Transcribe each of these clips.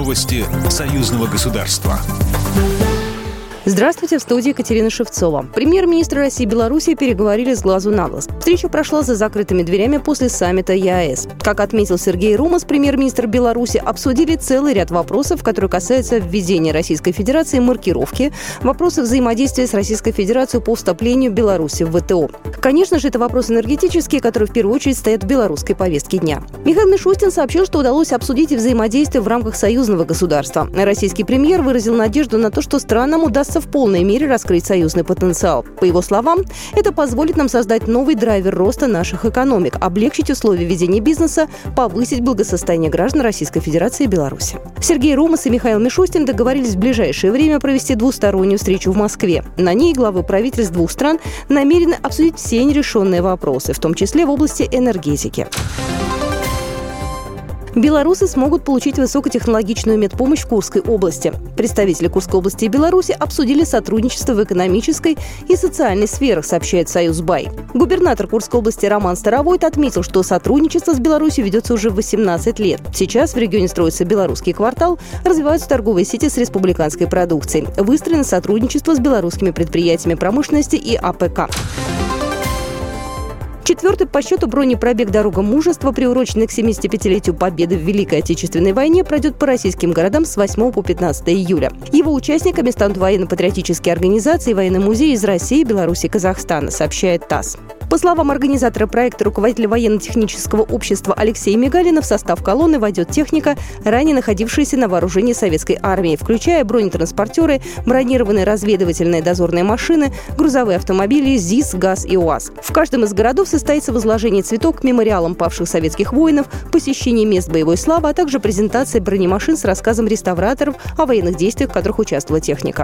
Новости союзного государства. Здравствуйте, в студии Екатерина Шевцова. Премьер-министры России и Беларуси переговорили с глазу на глаз. Встреча прошла за закрытыми дверями после саммита ЕАЭС. Как отметил Сергей Румас, премьер-министр Беларуси, обсудили целый ряд вопросов, которые касаются введения Российской Федерации маркировки, вопросы взаимодействия с Российской Федерацией по вступлению Беларуси в ВТО. Конечно же, это вопросы энергетические, которые в первую очередь стоят в белорусской повестке дня. Михаил Мишустин сообщил, что удалось обсудить взаимодействие в рамках союзного государства. Российский премьер выразил надежду на то, что странам удастся в полной мере раскрыть союзный потенциал. По его словам, это позволит нам создать новый драйвер роста наших экономик, облегчить условия ведения бизнеса, повысить благосостояние граждан Российской Федерации и Беларуси. Сергей Румас и Михаил Мишустин договорились в ближайшее время провести двустороннюю встречу в Москве. На ней главы правительств двух стран намерены обсудить все нерешенные вопросы, в том числе в области энергетики. Белорусы смогут получить высокотехнологичную медпомощь в Курской области. Представители Курской области и Беларуси обсудили сотрудничество в экономической и социальной сферах, сообщает Союз Бай. Губернатор Курской области Роман Старовойт отметил, что сотрудничество с Беларусью ведется уже 18 лет. Сейчас в регионе строится белорусский квартал, развиваются торговые сети с республиканской продукцией. Выстроено сотрудничество с белорусскими предприятиями промышленности и АПК. Четвертый по счету бронепробег «Дорога мужества», приуроченный к 75-летию Победы в Великой Отечественной войне, пройдет по российским городам с 8 по 15 июля. Его участниками станут военно-патриотические организации и военные музеи из России, Беларуси и Казахстана, сообщает ТАСС. По словам организатора проекта, руководителя военно-технического общества Алексея Мигалина, в состав колонны войдет техника, ранее находившаяся на вооружении советской армии, включая бронетранспортеры, бронированные разведывательные дозорные машины, грузовые автомобили ЗИС, ГАЗ и УАЗ. В каждом из городов состоится возложение цветов к мемориалам павших советских воинов, посещение мест боевой славы, а также презентация бронемашин с рассказом реставраторов о военных действиях, в которых участвовала техника.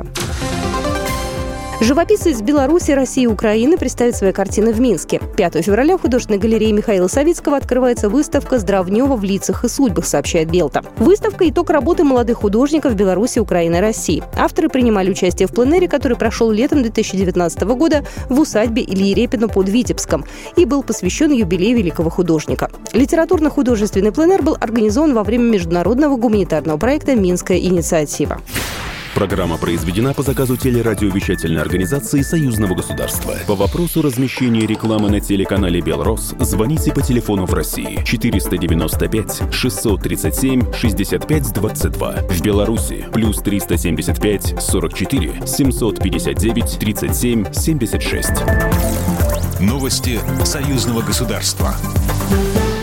Живописцы из Беларуси, России и Украины представят свои картины в Минске. 5 февраля в художественной галерее Михаила Савицкого открывается выставка «Здравнева в лицах и судьбах», сообщает Белта. Выставка – итог работы молодых художников Беларуси, Украины и России. Авторы принимали участие в пленэре, который прошел летом 2019 года в усадьбе Ильи Репина под Витебском и был посвящен юбилею великого художника. Литературно-художественный пленэр был организован во время международного гуманитарного проекта «Минская инициатива». Программа произведена по заказу телерадиовещательной организации Союзного государства. По вопросу размещения рекламы на телеканале «Белрос» звоните по телефону в России 495 637 65 22. В Беларуси плюс 375 44 759 37 76. Новости союзного государства.